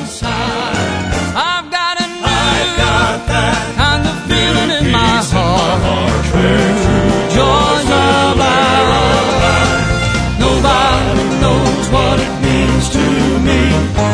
inside. I've got a that kind of feeling in my heart. True joys abide. Nobody knows what it means to me.